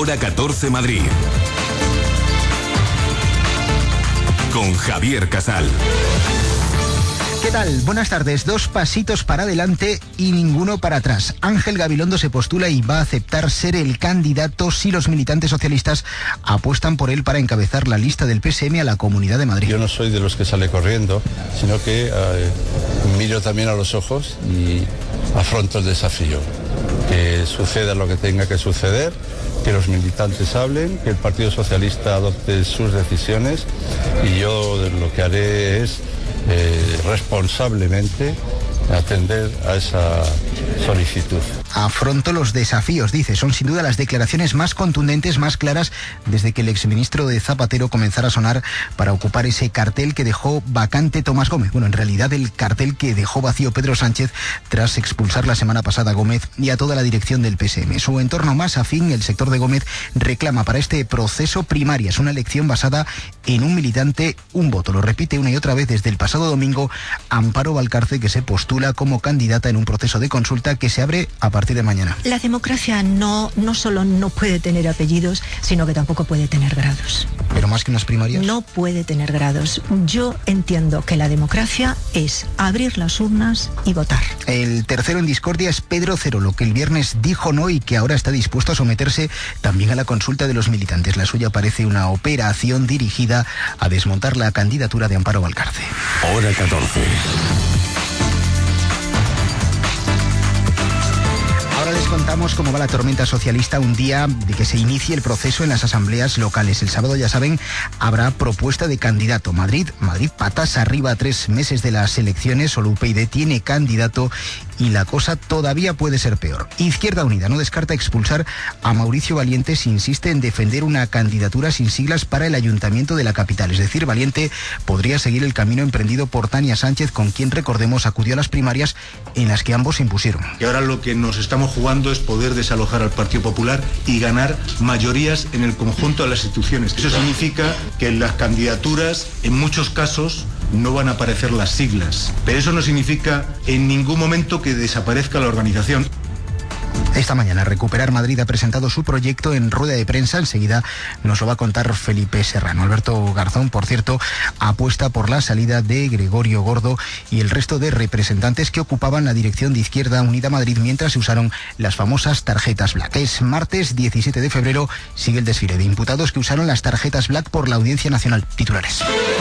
Hora 14 Madrid. Con Javier Casal. ¿Qué tal? Buenas tardes. 2 pasitos para adelante y ninguno para atrás. Ángel Gabilondo se postula y va a aceptar ser el candidato si los militantes socialistas apuestan por él para encabezar la lista del PSM a la Comunidad de Madrid. Yo no soy de los que sale corriendo, sino que miro también a los ojos y afronto el desafío. Que suceda lo que tenga que suceder, que los militantes hablen, que el Partido Socialista adopte sus decisiones y yo lo que haré es responsablemente atender a esa solicitud. Afronto los desafíos, dice. Son sin duda las declaraciones más contundentes, más claras desde que el exministro de Zapatero comenzara a sonar para ocupar ese cartel que dejó vacante Tomás Gómez. Bueno, en realidad el cartel que dejó vacío Pedro Sánchez tras expulsar la semana pasada a Gómez y a toda la dirección del PSM. Su entorno más afín, el sector de Gómez, reclama para este proceso primarias, una elección basada en un militante, un voto. Lo repite una y otra vez desde el pasado domingo Amparo Valcarce, que se postula como candidata en un proceso de consulta que se abre a partir de mañana. La democracia no solo no puede tener apellidos, sino que tampoco puede tener grados. ¿Pero más que unas primarias? No puede tener grados. Yo entiendo que la democracia es abrir las urnas y votar. El tercero en discordia es Pedro Cerolo, que el viernes dijo no y que ahora está dispuesto a someterse también a la consulta de los militantes. La suya parece una operación dirigida a desmontar la candidatura de Amparo Valcarce. Hora 14. Ahora les contamos cómo va la tormenta socialista un día de que se inicie el proceso en las asambleas locales. El sábado, ya saben, habrá propuesta de candidato. Madrid patas arriba a 3 meses de las elecciones. Solo UPyD tiene candidato y la cosa todavía puede ser peor. Izquierda Unida no descarta expulsar a Mauricio Valiente si insiste en defender una candidatura sin siglas para el ayuntamiento de la capital. Es decir, Valiente podría seguir el camino emprendido por Tania Sánchez, con quien, recordemos, acudió a las primarias en las que ambos se impusieron. Y ahora lo que nos estamos jugando es poder desalojar al Partido Popular y ganar mayorías en el conjunto de las instituciones. Eso significa que en las candidaturas, en muchos casos, no van a aparecer las siglas. Pero eso no significa en ningún momento que desaparezca la organización. Esta mañana Recuperar Madrid ha presentado su proyecto en rueda de prensa. Enseguida nos lo va a contar Felipe Serrano. Alberto Garzón, por cierto, apuesta por la salida de Gregorio Gordo y el resto de representantes que ocupaban la dirección de Izquierda Unida Madrid mientras se usaron las famosas tarjetas Black. Es martes 17 de febrero, sigue el desfile de imputados que usaron las tarjetas Black por la Audiencia Nacional. Titulares.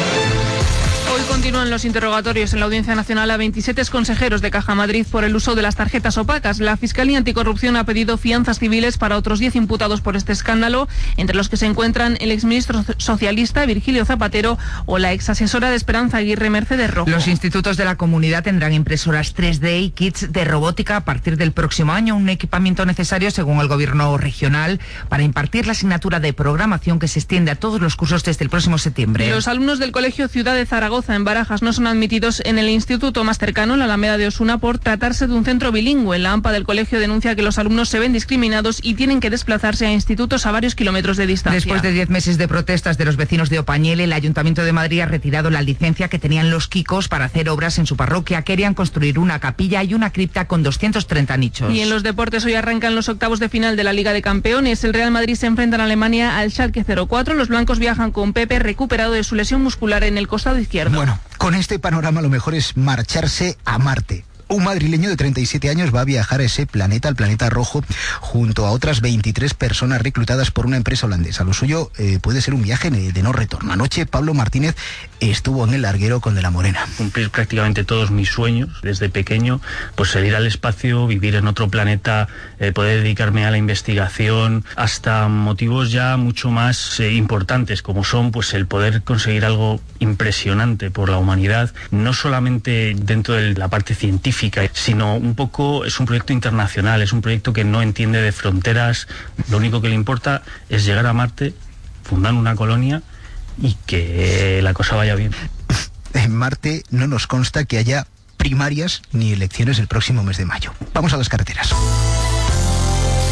Hoy continúan los interrogatorios en la Audiencia Nacional a 27 consejeros de Caja Madrid por el uso de las tarjetas opacas. La Fiscalía Anticorrupción ha pedido fianzas civiles para otros 10 imputados por este escándalo, entre los que se encuentran el exministro socialista Virgilio Zapatero o la exasesora de Esperanza Aguirre Mercedes Rojo. Los institutos de la comunidad tendrán impresoras 3D y kits de robótica a partir del próximo año, un equipamiento necesario, según el gobierno regional, para impartir la asignatura de programación que se extiende a todos los cursos desde el próximo septiembre. Los alumnos del Colegio Ciudad de Zaragoza en Barajas no son admitidos en el instituto más cercano, la Alameda de Osuna, por tratarse de un centro bilingüe. La AMPA del colegio denuncia que los alumnos se ven discriminados y tienen que desplazarse a institutos a varios kilómetros de distancia. Después de 10 meses de protestas de los vecinos de Opañele, el Ayuntamiento de Madrid ha retirado la licencia que tenían los Kikos para hacer obras en su parroquia. Querían construir una capilla y una cripta con 230 nichos. Y en los deportes, hoy arrancan los octavos de final de la Liga de Campeones. El Real Madrid se enfrenta en Alemania al Schalke 04. Los blancos viajan con Pepe, recuperado de su lesión muscular en el costado izquierdo. Bueno, con este panorama lo mejor es marcharse a Marte. Un madrileño de 37 años va a viajar a ese planeta, al planeta rojo, junto a otras 23 personas reclutadas por una empresa holandesa. Lo suyo puede ser un viaje de no retorno. Anoche Pablo Martínez estuvo en el larguero con De la Morena. Cumplir prácticamente todos mis sueños desde pequeño, pues salir al espacio, vivir en otro planeta, poder dedicarme a la investigación, hasta motivos ya mucho más importantes, como son pues el poder conseguir algo impresionante por la humanidad, no solamente dentro de la parte científica, sino un poco, es un proyecto internacional, es un proyecto que no entiende de fronteras. Lo único que le importa es llegar a Marte, fundar una colonia y que la cosa vaya bien. En Marte no nos consta que haya primarias ni elecciones el próximo mes de mayo. Vamos a las carreteras.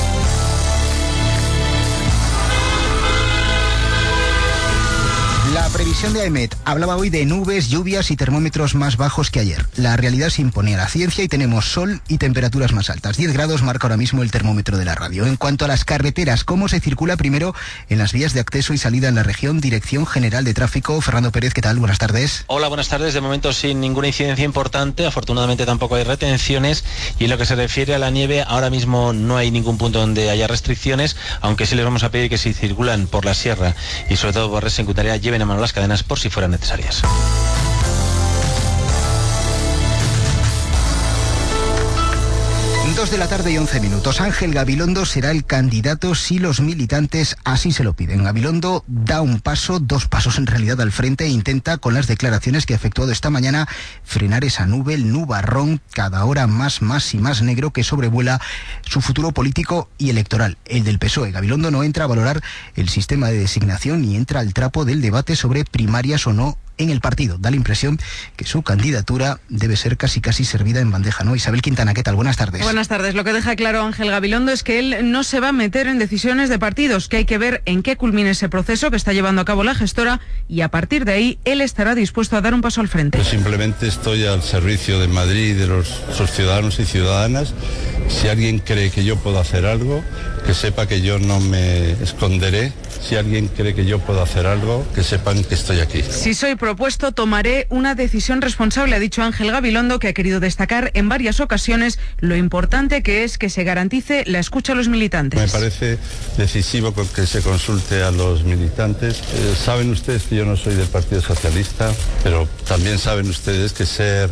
La previsión de AEMET hablaba hoy de nubes, lluvias y termómetros más bajos que ayer. La realidad se impone a la ciencia y tenemos sol y temperaturas más altas. 10 grados marca ahora mismo el termómetro de la radio. En cuanto a las carreteras, ¿cómo se circula primero en las vías de acceso y salida en la región? Dirección General de Tráfico. Fernando Pérez, ¿qué tal? Buenas tardes. Hola, buenas tardes. De momento sin ninguna incidencia importante. Afortunadamente tampoco hay retenciones. Y en lo que se refiere a la nieve, ahora mismo no hay ningún punto donde haya restricciones, aunque sí les vamos a pedir que si circulan por la sierra y sobre todo por red secundaria, lleven a mano las cadenas por si fueran necesarias. 2 de la tarde y 11 minutos. Ángel Gabilondo será el candidato si los militantes así se lo piden. Gabilondo da un paso, 2 pasos en realidad al frente e intenta, con las declaraciones que ha efectuado esta mañana, frenar esa nube, el nubarrón, cada hora más y más negro que sobrevuela su futuro político y electoral, el del PSOE. Gabilondo no entra a valorar el sistema de designación ni entra al trapo del debate sobre primarias o no en el partido. Da la impresión que su candidatura debe ser casi servida en bandeja, ¿no? Isabel Quintana, ¿qué tal? Buenas tardes. Buenas tardes. Lo que deja claro Ángel Gabilondo es que él no se va a meter en decisiones de partidos, que hay que ver en qué culmina ese proceso que está llevando a cabo la gestora y a partir de ahí él estará dispuesto a dar un paso al frente. Yo simplemente estoy al servicio de Madrid y de sus ciudadanos y ciudadanas. Si alguien cree que yo puedo hacer algo, que sepa que yo no me esconderé. Si alguien cree que yo puedo hacer algo, que sepan que estoy aquí. Si soy propuesto, tomaré una decisión responsable, ha dicho Ángel Gabilondo, que ha querido destacar en varias ocasiones lo importante que es que se garantice la escucha a los militantes. Me parece decisivo que se consulte a los militantes. Saben ustedes que yo no soy del Partido Socialista, pero también saben ustedes que ser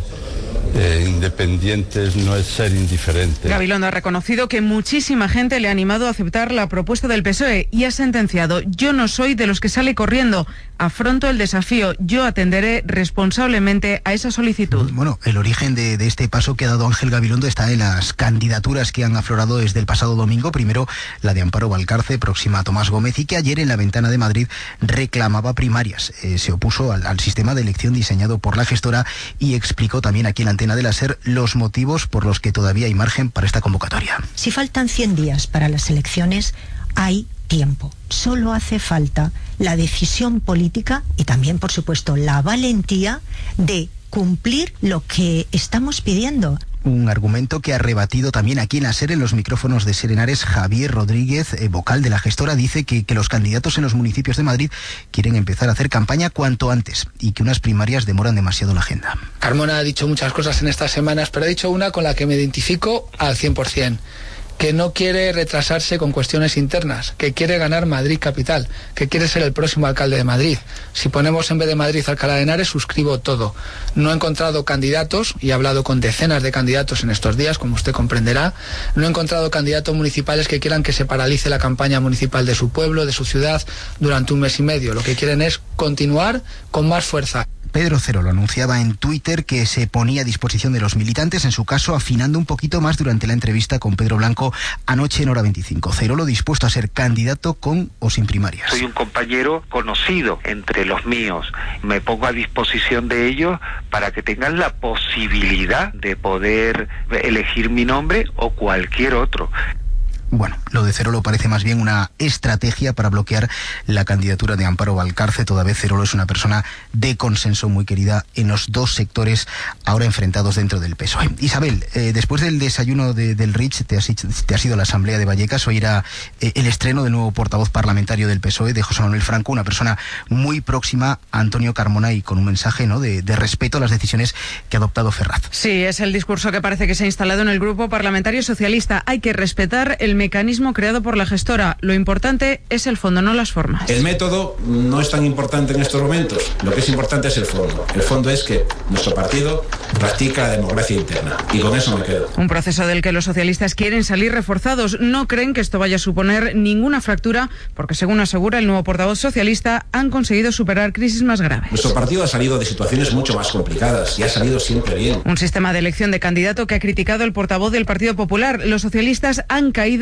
independientes no es ser indiferente. Gabilondo ha reconocido que muchísima gente le ha animado a aceptar la propuesta del PSOE y ha sentenciado: yo no soy de los que sale corriendo, afronto el desafío, yo atenderé responsablemente a esa solicitud. Bueno, el origen de este paso que ha dado Ángel Gabilondo está en las candidaturas que han aflorado desde el pasado domingo. Primero la de Amparo Valcarce, próxima a Tomás Gómez, y que ayer en la Ventana de Madrid reclamaba primarias. Se opuso al sistema de elección diseñado por la gestora y explicó también aquí en la antena de la SER los motivos por los que todavía hay margen para esta convocatoria. Si faltan 100 días para las elecciones, hay tiempo. Solo hace falta la decisión política y también, por supuesto, la valentía de cumplir lo que estamos pidiendo. Un argumento que ha rebatido también aquí en la SER, en los micrófonos de Serenares, Javier Rodríguez, vocal de la gestora. Dice que los candidatos en los municipios de Madrid quieren empezar a hacer campaña cuanto antes y que unas primarias demoran demasiado la agenda. Carmona ha dicho muchas cosas en estas semanas, pero ha dicho una con la que me identifico al 100%. Que no quiere retrasarse con cuestiones internas, que quiere ganar Madrid capital, que quiere ser el próximo alcalde de Madrid. Si ponemos en vez de Madrid Alcalá de Henares, suscribo todo. No he encontrado candidatos, y he hablado con decenas de candidatos en estos días, como usted comprenderá, no he encontrado candidatos municipales que quieran que se paralice la campaña municipal de su pueblo, de su ciudad, durante un mes y medio. Lo que quieren es continuar con más fuerza. Pedro Cerolo anunciaba en Twitter que se ponía a disposición de los militantes, en su caso afinando un poquito más durante la entrevista con Pedro Blanco anoche en Hora 25. Cerolo dispuesto a ser candidato con o sin primarias. Soy un compañero conocido entre los míos. Me pongo a disposición de ellos para que tengan la posibilidad de poder elegir mi nombre o cualquier otro. Bueno, lo de Cerolo parece más bien una estrategia para bloquear la candidatura de Amparo Valcarce. Toda vez Cerolo es una persona de consenso muy querida en los dos sectores ahora enfrentados dentro del PSOE. Isabel, después del desayuno del Rich, te has ido a la Asamblea de Vallecas. Hoy era el estreno del nuevo portavoz parlamentario del PSOE, de José Manuel Franco, una persona muy próxima a Antonio Carmona y con un mensaje, ¿no?, de respeto a las decisiones que ha adoptado Ferraz. Sí, es el discurso que parece que se ha instalado en el grupo parlamentario socialista. Hay que respetar el mecanismo creado por la gestora. Lo importante es el fondo, no las formas. El método no es tan importante en estos momentos. Lo que es importante es el fondo. El fondo es que nuestro partido practica la democracia interna. Y con eso me quedo. Un proceso del que los socialistas quieren salir reforzados. No creen que esto vaya a suponer ninguna fractura, porque según asegura el nuevo portavoz socialista, han conseguido superar crisis más graves. Nuestro partido ha salido de situaciones mucho más complicadas y ha salido siempre bien. Un sistema de elección de candidato que ha criticado el portavoz del Partido Popular. Los socialistas han caído en la incoherencia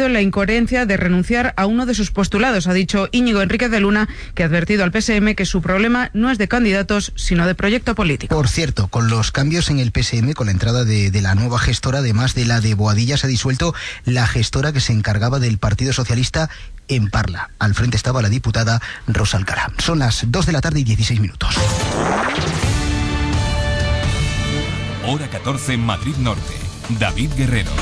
experiencia de renunciar a uno de sus postulados. Ha dicho Íñigo Enríquez de Luna, que ha advertido al PSM que su problema no es de candidatos, sino de proyecto político. Por cierto, con los cambios en el PSM, con la entrada de la nueva gestora, además de la de Boadilla, se ha disuelto la gestora que se encargaba del Partido Socialista en Parla. Al frente estaba la diputada Rosa Alcara. Son las 2 de la tarde y 16 minutos. Hora 14 en Madrid Norte. David Guerrero.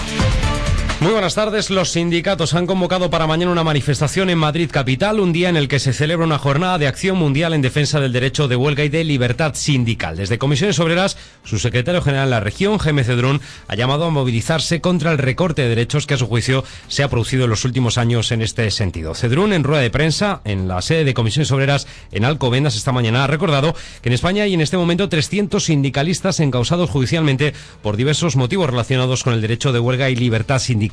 Muy buenas tardes. Los sindicatos han convocado para mañana una manifestación en Madrid capital, un día en el que se celebra una jornada de acción mundial en defensa del derecho de huelga y de libertad sindical. Desde Comisiones Obreras, su secretario general en la región, Jaime Cedrún, ha llamado a movilizarse contra el recorte de derechos que a su juicio se ha producido en los últimos años en este sentido. Cedrún, en rueda de prensa en la sede de Comisiones Obreras en Alcobendas esta mañana, ha recordado que en España hay en este momento 300 sindicalistas encausados judicialmente por diversos motivos relacionados con el derecho de huelga y libertad sindical.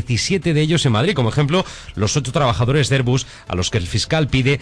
17 de ellos en Madrid, como ejemplo los 8 trabajadores de Airbus a los que el fiscal pide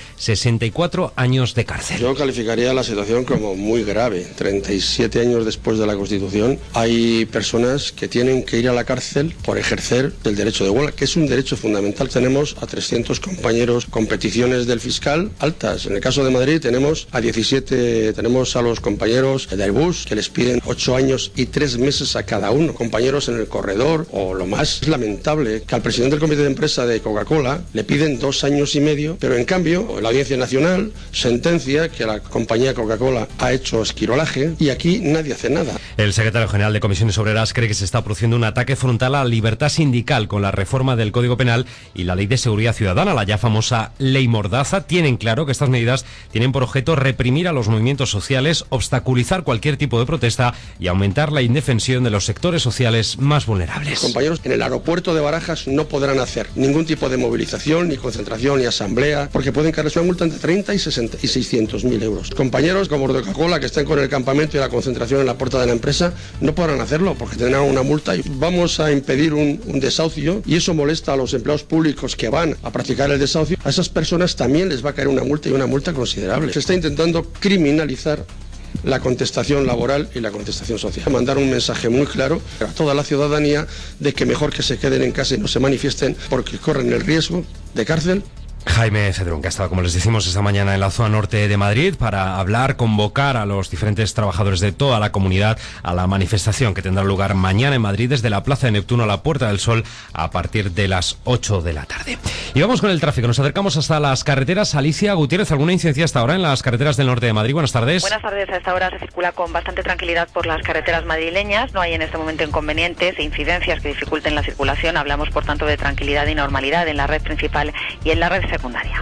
64 años de cárcel. Yo calificaría la situación como muy grave. 37 años después de la Constitución hay personas que tienen que ir a la cárcel por ejercer el derecho de huelga, que es un derecho fundamental. Tenemos a 300 compañeros con peticiones del fiscal altas. En el caso de Madrid tenemos a 17, tenemos a los compañeros de Airbus que les piden 8 años y 3 meses a cada uno. Compañeros en el corredor, o lo más lamentable, que al presidente del comité de empresa de Coca-Cola le piden 2 años y medio, pero en cambio la Audiencia Nacional sentencia que la compañía Coca-Cola ha hecho esquirolaje y aquí nadie hace nada. El secretario general de Comisiones Obreras cree que se está produciendo un ataque frontal a la libertad sindical con la reforma del Código Penal y la Ley de Seguridad Ciudadana, la ya famosa Ley Mordaza. Tienen claro que estas medidas tienen por objeto reprimir a los movimientos sociales, obstaculizar cualquier tipo de protesta y aumentar la indefensión de los sectores sociales más vulnerables. Los compañeros en el aeropuerto de Barajas no podrán hacer ningún tipo de movilización, ni concentración, ni asamblea, porque pueden caerles una multa entre 30 y 600.000 euros. Compañeros como de Coca-Cola que estén con el campamento y la concentración en la puerta de la empresa no podrán hacerlo porque tendrán una multa y vamos a impedir un desahucio, y eso molesta a los empleados públicos que van a practicar el desahucio. A esas personas también les va a caer una multa, y una multa considerable. Se está intentando criminalizar la contestación laboral y la contestación social. Mandar un mensaje muy claro a toda la ciudadanía de que mejor que se queden en casa y no se manifiesten porque corren el riesgo de cárcel. Jaime Cedrún, que ha estado, como les decimos, esta mañana en la zona norte de Madrid para hablar, convocar a los diferentes trabajadores de toda la comunidad a la manifestación que tendrá lugar mañana en Madrid desde la Plaza de Neptuno a la Puerta del Sol a partir de las 8 de la tarde. Y vamos con el tráfico. Nos acercamos hasta las carreteras. Alicia Gutiérrez, ¿alguna incidencia hasta ahora en las carreteras del norte de Madrid? Buenas tardes. Buenas tardes. A esta hora se circula con bastante tranquilidad por las carreteras madrileñas. No hay en este momento inconvenientes e incidencias que dificulten la circulación. Hablamos, por tanto, de tranquilidad y normalidad en la red principal y en la red secundaria.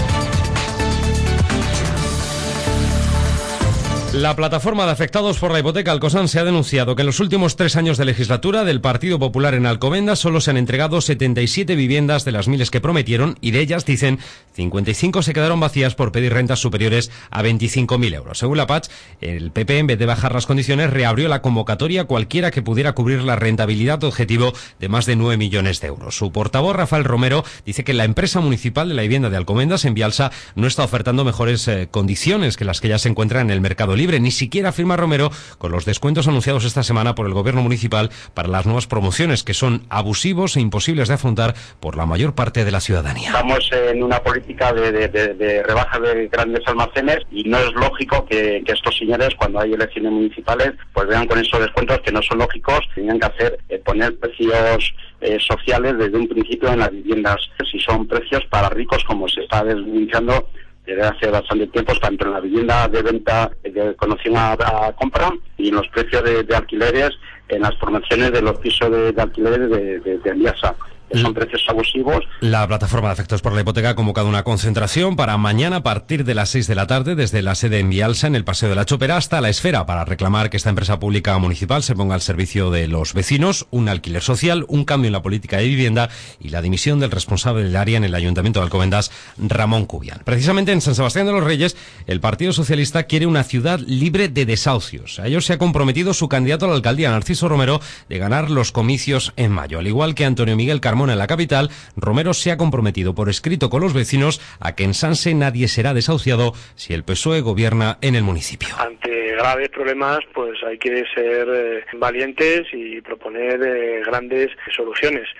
La plataforma de afectados por la hipoteca Alcosan se ha denunciado que en los últimos 3 años de legislatura del Partido Popular en Alcobendas solo se han entregado 77 viviendas de las miles que prometieron, y de ellas, dicen, 55 se quedaron vacías por pedir rentas superiores a 25.000 euros. Según la PACH, el PP, en vez de bajar las condiciones, reabrió la convocatoria a cualquiera que pudiera cubrir la rentabilidad objetivo de más de 9 millones de euros. Su portavoz, Rafael Romero, dice que la empresa municipal de la vivienda de Alcobendas, en Vialsa, no está ofertando mejores condiciones que las que ya se encuentran en el mercado libre. Ni siquiera firma Romero con los descuentos anunciados esta semana por el gobierno municipal para las nuevas promociones, que son abusivos e imposibles de afrontar por la mayor parte de la ciudadanía. Estamos en una política de rebaja de grandes almacenes y no es lógico que estos señores, cuando hay elecciones municipales, pues vean con esos descuentos que no son lógicos. Tenían que hacer poner precios sociales desde un principio en las viviendas. Si son precios para ricos, como se está denunciando desde hace bastante tiempo, tanto en la vivienda de venta de condición a compra y en los precios de alquileres, en las promociones de los pisos de alquileres de Viasa. Son precios abusivos. La plataforma de afectados por la hipoteca ha convocado una concentración para mañana a partir de las 6 de la tarde desde la sede en Vialsa, en el Paseo de la Chopera, hasta la Esfera, para reclamar que esta empresa pública municipal se ponga al servicio de los vecinos, un alquiler social, un cambio en la política de vivienda y la dimisión del responsable del área en el Ayuntamiento de Alcobendas, Ramón Cubián. Precisamente en San Sebastián de los Reyes, el Partido Socialista quiere una ciudad libre de desahucios. A ello se ha comprometido su candidato a la alcaldía, Narciso Romero, de ganar los comicios en mayo. Al igual que Antonio Miguel Carmona en la capital, Romero se ha comprometido por escrito con los vecinos a que en Sanse nadie será desahuciado si el PSOE gobierna en el municipio. Ante graves problemas, pues hay que ser valientes y proponer grandes soluciones.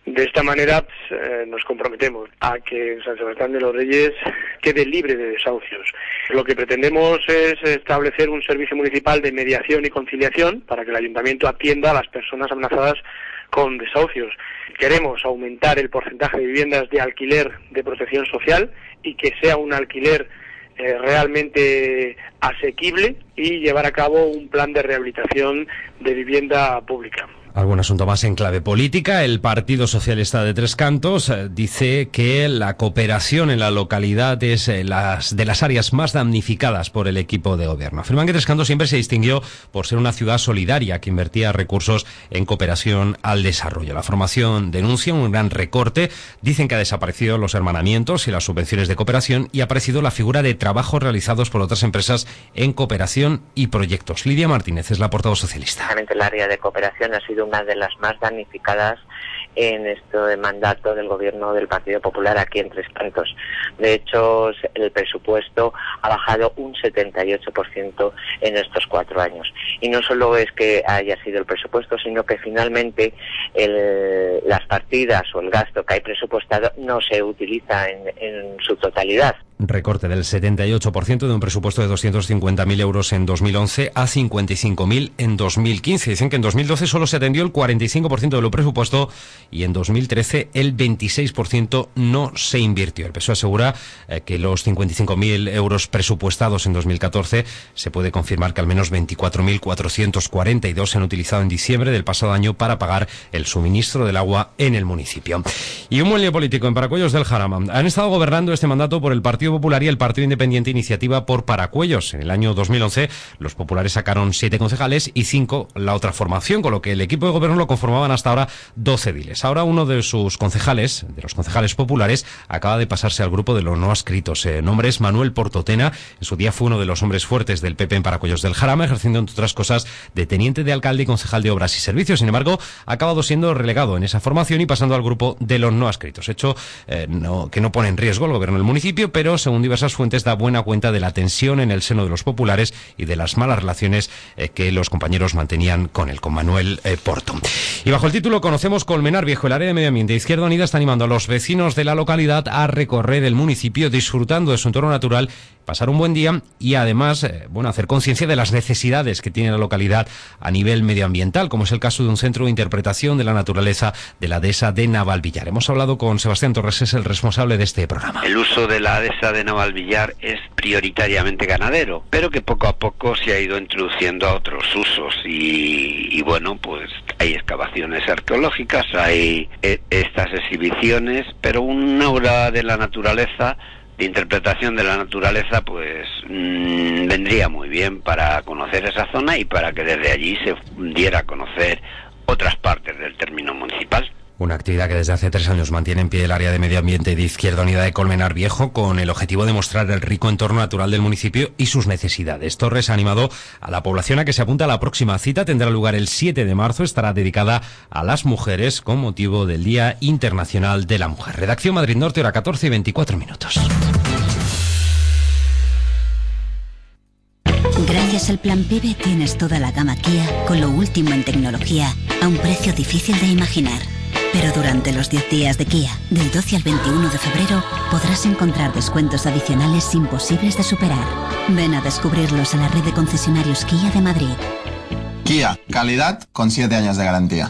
De esta manera nos comprometemos a que San Sebastián de los Reyes quede libre de desahucios. Lo que pretendemos es establecer un servicio municipal de mediación y conciliación para que el ayuntamiento atienda a las personas amenazadas con desahucios. Queremos aumentar el porcentaje de viviendas de alquiler de protección social y que sea un alquiler realmente asequible y llevar a cabo un plan de rehabilitación de vivienda pública. Algún asunto más en clave política. El Partido Socialista de Tres Cantos dice que la cooperación en la localidad es de las áreas más damnificadas por el equipo de gobierno. Afirman que Tres Cantos siempre se distinguió por ser una ciudad solidaria que invertía recursos en cooperación al desarrollo. La formación denuncia un gran recorte. Dicen que ha desaparecido los hermanamientos y las subvenciones de cooperación y ha aparecido la figura de trabajos realizados por otras empresas en cooperación y proyectos. Lidia Martínez es la portavoz socialista. El área de cooperación ha sido una de las más damnificadas en este mandato del gobierno del Partido Popular aquí en Tres Cantos. De hecho, el presupuesto ha bajado un 78% en estos 4 años. Y no solo es que haya sido el presupuesto, sino que finalmente las partidas o el gasto que hay presupuestado no se utiliza en su totalidad. Recorte del 78% de un presupuesto de 250.000 euros en 2011 a 55.000 en 2015. Dicen que en 2012 solo se atendió el 45% de lo presupuesto y en 2013 el 26% no se invirtió. El PSOE asegura que los 55.000 euros presupuestados en 2014 se puede confirmar que al menos 24.442 se han utilizado en diciembre del pasado año para pagar el suministro del agua en el municipio. Y un buen lío político en Paracuellos del Jarama. Han estado gobernando este mandato por el Partido Popular y el Partido Independiente Iniciativa por Paracuellos. En el año 2011 los populares sacaron 7 concejales y 5 la otra formación, con lo que el equipo de gobierno lo conformaban hasta ahora 12 ediles. Ahora uno de sus concejales, de los concejales populares, acaba de pasarse al grupo de los no adscritos. Nombre es Manuel Portotena. En su día fue uno de los hombres fuertes del PP en Paracuellos del Jarama, ejerciendo entre otras cosas de teniente de alcalde y concejal de Obras y Servicios. Sin embargo, ha acabado siendo relegado en esa formación y pasando al grupo de los no adscritos. Hecho que no pone en riesgo el gobierno del municipio, pero según diversas fuentes da buena cuenta de la tensión en el seno de los populares y de las malas relaciones que los compañeros mantenían con Manuel Porto. Y bajo el título Conocemos Colmenar Viejo, el área de medio ambiente Izquierda Unida está animando a los vecinos de la localidad a recorrer el municipio disfrutando de su entorno natural, pasar un buen día y además hacer conciencia de las necesidades que tiene la localidad a nivel medioambiental, como es el caso de un centro de interpretación de la naturaleza de la dehesa de Navalvillar. Hemos hablado con Sebastián Torres, es el responsable de este programa. El uso de la dehesa de Navalvillar es prioritariamente ganadero, pero que poco a poco se ha ido introduciendo a otros usos y bueno, pues hay excavaciones arqueológicas, hay estas exhibiciones, pero una obra de la naturaleza, de interpretación de la naturaleza, pues vendría muy bien para conocer esa zona y para que desde allí se diera a conocer otras partes del término municipal. Una actividad que desde hace 3 años mantiene en pie el área de medio ambiente de Izquierda Unida de Colmenar Viejo con el objetivo de mostrar el rico entorno natural del municipio y sus necesidades. Torres ha animado a la población a que se apunte a la próxima cita. Tendrá lugar el 7 de marzo. Estará dedicada a las mujeres con motivo del Día Internacional de la Mujer. Redacción Madrid Norte, hora 14:24. Gracias al Plan PIBE tienes toda la gama Kia con lo último en tecnología a un precio difícil de imaginar. Pero durante los 10 días de Kia, del 12 al 21 de febrero, podrás encontrar descuentos adicionales imposibles de superar. Ven a descubrirlos a la red de concesionarios Kia de Madrid. Kia, calidad con 7 años de garantía.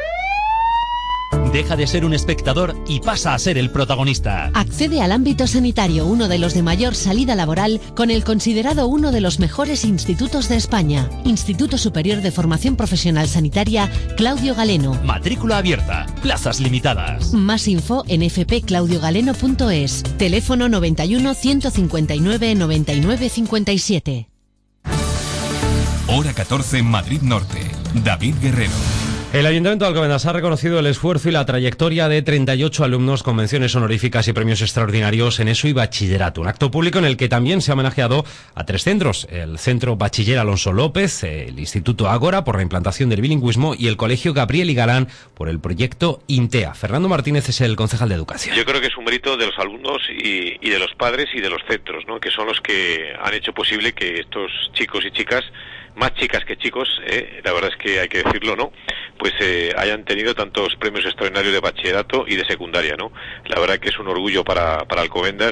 Deja de ser un espectador y pasa a ser el protagonista. Accede al ámbito sanitario, uno de los de mayor salida laboral, con el considerado uno de los mejores institutos de España. Instituto Superior de Formación Profesional Sanitaria Claudio Galeno. Matrícula abierta, plazas limitadas. Más info en fpclaudiogaleno.es. Teléfono 91 159 99 57. Hora 14 en Madrid Norte. David Guerrero. El Ayuntamiento de Alcobendas ha reconocido el esfuerzo y la trayectoria de 38 alumnos con menciones honoríficas y premios extraordinarios en ESO y bachillerato. Un acto público en el que también se ha homenajeado a 3 centros: el Centro Bachiller Alonso López, el Instituto Ágora por la implantación del bilingüismo y el Colegio Gabriel y Galán por el proyecto INTEA. Fernando Martínez es el concejal de Educación. Yo creo que es un mérito de los alumnos y de los padres y de los centros, ¿no?, que son los que han hecho posible que estos chicos y chicas, más chicas que chicos, la verdad es que hay que decirlo, ¿no?, pues hayan tenido tantos premios extraordinarios de bachillerato y de secundaria, ¿no? La verdad que es un orgullo para Alcobendas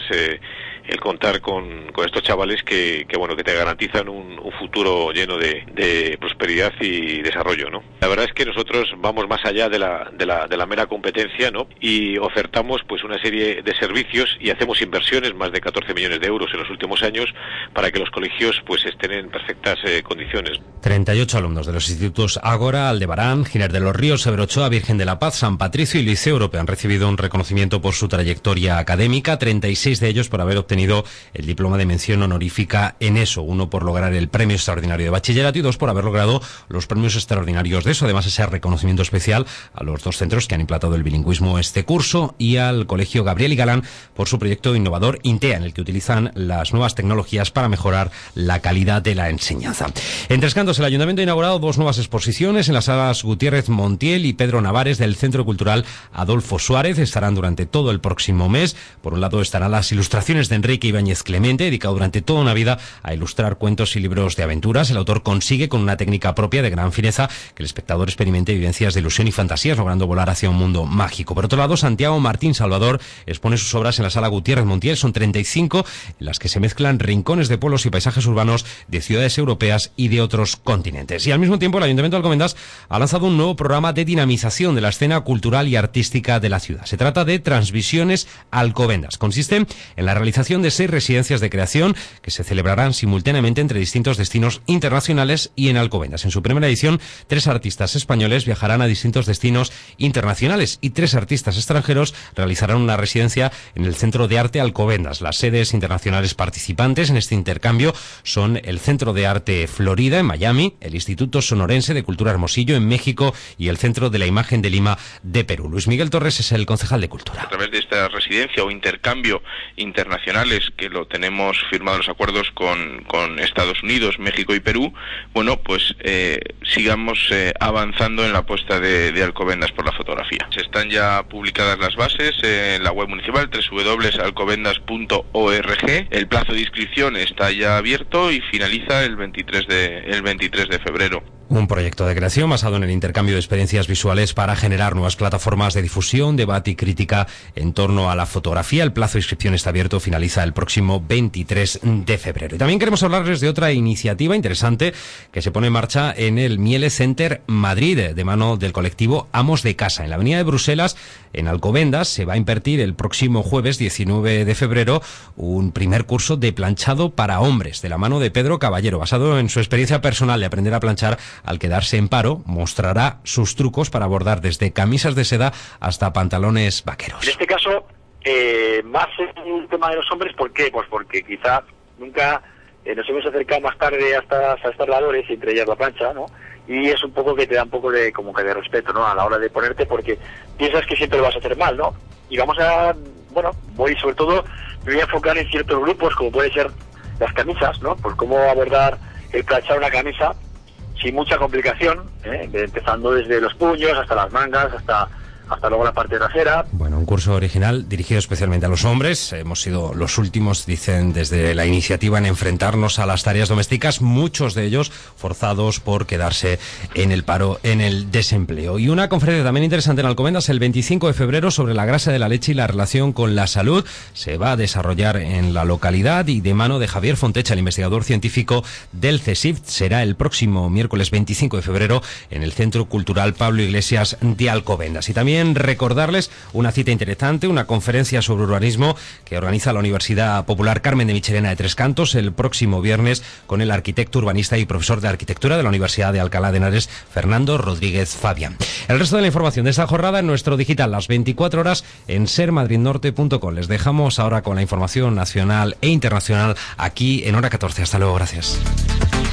el contar con estos chavales que te garantizan un futuro lleno de prosperidad y desarrollo, ¿no? La verdad es que nosotros vamos más allá de la mera competencia, ¿no? Y ofertamos pues una serie de servicios y hacemos inversiones, más de 14 millones de euros en los últimos años, para que los colegios pues estén en perfectas condiciones. 38 alumnos de los institutos Ágora, Aldebarán, Giner de los Ríos, Severo Ochoa, Virgen de la Paz, San Patricio y Liceo Europeo han recibido un reconocimiento por su trayectoria académica, 36 de ellos por haber obtenido el diploma de mención honorífica en ESO, uno por lograr el premio extraordinario de bachillerato y dos por haber logrado los premios extraordinarios de ESO. Además, ese reconocimiento especial a los dos centros que han implantado el bilingüismo este curso y al Colegio Gabriel y Galán por su proyecto innovador INTEA, en el que utilizan las nuevas tecnologías para mejorar la calidad de la enseñanza. En Tres Cantos, el Ayuntamiento ha inaugurado dos nuevas exposiciones en las salas Gutiérrez Montiel y Pedro Navares del Centro Cultural Adolfo Suárez. Estarán durante todo el próximo mes. Por un lado estarán las ilustraciones de Enrique Ibáñez Clemente, dedicado durante toda una vida a ilustrar cuentos y libros de aventuras. El autor consigue, con una técnica propia de gran fineza, que el espectador experimente vivencias de ilusión y fantasías, logrando volar hacia un mundo mágico. Por otro lado, Santiago Martín Salvador expone sus obras en la sala Gutiérrez Montiel. Son 35, en las que se mezclan rincones de pueblos y paisajes urbanos de ciudades europeas y de otros continentes. Y al mismo tiempo, el Ayuntamiento de Alcobendas ha lanzado un nuevo programa de dinamización de la escena cultural y artística de la ciudad. Se trata de Transvisiones Alcobendas. Consiste en la realización de 6 residencias de creación que se celebrarán simultáneamente entre distintos destinos internacionales y en Alcobendas. En su primera edición, 3 artistas españoles viajarán a distintos destinos internacionales y 3 artistas extranjeros realizarán una residencia en el Centro de Arte Alcobendas. Las sedes internacionales participantes en este intercambio son el Centro de Arte Florida en Miami, el Instituto Sonorense de Cultura Hermosillo en México y el Centro de la Imagen de Lima de Perú. Luis Miguel Torres es el concejal de Cultura. A través de esta residencia o intercambio internacionales, que lo tenemos firmado los acuerdos con Estados Unidos, México y Perú, bueno, pues sigamos avanzando en la apuesta de Alcobendas por la fotografía. Están ya publicadas las bases en la web municipal www.alcobendas.org. El plazo de inscripción está ya abierto y finaliza el 23 de febrero. Un proyecto de creación basado en el intercambio de experiencias visuales para generar nuevas plataformas de difusión, debate y crítica en torno a la fotografía. El plazo de inscripción está abierto, finaliza el próximo 23 de febrero. Y también queremos hablarles de otra iniciativa interesante que se pone en marcha en el Miele Center Madrid, de mano del colectivo Amos de Casa. En la avenida de Bruselas, en Alcobendas, se va a impartir el próximo jueves 19 de febrero un primer curso de planchado para hombres, de la mano de Pedro Caballero. Basado en su experiencia personal de aprender a planchar al quedarse en paro, mostrará sus trucos para bordar desde camisas de seda hasta pantalones vaqueros. En este caso, más el tema de los hombres, ¿por qué? Pues porque quizá nunca nos hemos acercado más tarde a estas labores, entre ellas la plancha, ¿no? Y es un poco que te da un poco de como que de respeto, ¿no? A la hora de ponerte, porque piensas que siempre lo vas a hacer mal, ¿no? Y vamos a, bueno, sobre todo me voy a enfocar en ciertos grupos, como puede ser las camisas, ¿no? Pues cómo abordar el planchar una camisa sin mucha complicación, empezando desde los puños hasta las mangas, hasta luego la parte trasera. Bueno, un curso original dirigido especialmente a los hombres. Hemos sido los últimos, dicen, desde la iniciativa en enfrentarnos a las tareas domésticas, muchos de ellos forzados por quedarse en el paro, en el desempleo. Y una conferencia también interesante en Alcobendas el 25 de febrero sobre la grasa de la leche y la relación con la salud. Se va a desarrollar en la localidad y de mano de Javier Fontecha, el investigador científico del CSIC. Será el próximo miércoles 25 de febrero en el Centro Cultural Pablo Iglesias de Alcobendas. Y también recordarles una cita interesante, una conferencia sobre urbanismo que organiza la Universidad Popular Carmen de Michelena de Tres Cantos el próximo viernes con el arquitecto urbanista y profesor de arquitectura de la Universidad de Alcalá de Henares, Fernando Rodríguez Fabián. El resto de la información de esta jornada en nuestro digital, las 24 horas en sermadridnorte.com. Les dejamos ahora con la información nacional e internacional aquí en Hora 14. Hasta luego, gracias.